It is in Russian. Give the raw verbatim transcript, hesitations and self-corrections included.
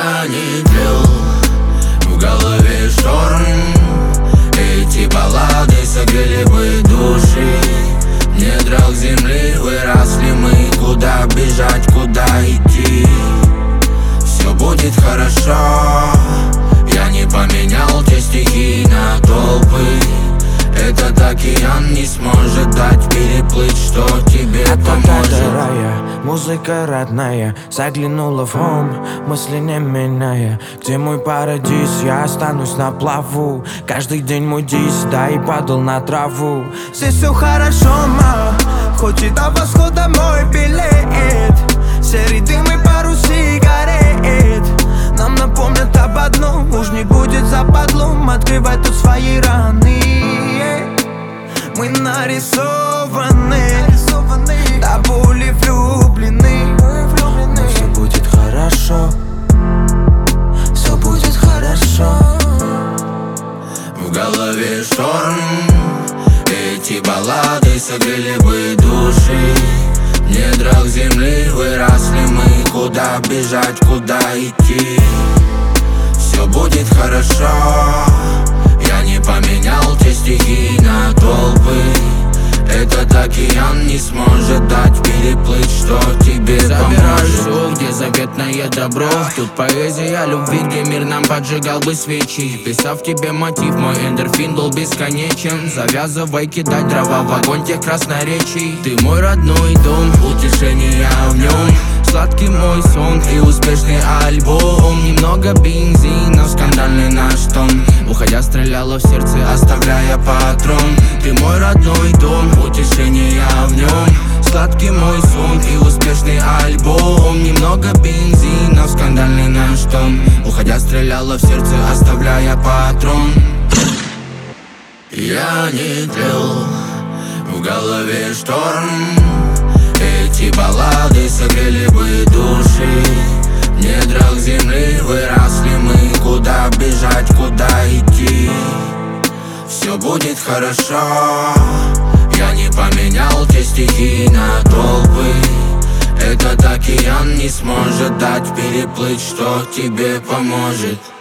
Я не пил, в голове шторм. Эти баллады согрели бы души. В недрах земли выросли мы. Куда бежать, куда идти? Все будет хорошо. Я не поменял те стихи на толпы. Этот океан не сможет дать переплыть, что тебе поможет. Рая, музыка родная, заглянула в хом, мысли не меняя. Где мой парадиз, я останусь на плаву. Каждый день мой дис, да и падал на траву. Здесь все хорошо, ма, хоть и до восхода мой билет. Серый дым и пару сигарет нам напомнят об одном: уж не будет западлом открывать тут свои раны. Мы нарисованы, до боли влюблены. Но все будет хорошо, все будет хорошо. В голове шторм. Эти баллады согрели бы души. В недрах земли выросли мы. Куда бежать, куда идти? Все будет хорошо. Я не поменял те стихи на толпы. Этот океан не сможет дать переплыть, что тебе поможет. Забираю, где заветное добро. Тут поэзия любви, где мир нам поджигал бы свечи. Писав тебе мотив, мой эндорфин был бесконечен. Завязывай кидать дрова в огонь тех красноречий. Ты мой родной дом, утешение в нем. Сладкий мой сон и успешный альбом. Немного бензина в скандальный наш тон. Уходя стреляла в сердце, оставляя патрон. Ты мой родной дом, утешение в нем. Сладкий мой сон и успешный альбом. Немного бензина в скандальный наш тон. Уходя стреляла в сердце, оставляя патрон. Я не тлел, в голове шторм. Эти баллады согрели бы души. В недрах земли выросли мы. Куда бежать, куда идти? Все будет хорошо. Я не поменял те стихи на толпы. Этот океан не сможет дать переплыть, что тебе поможет.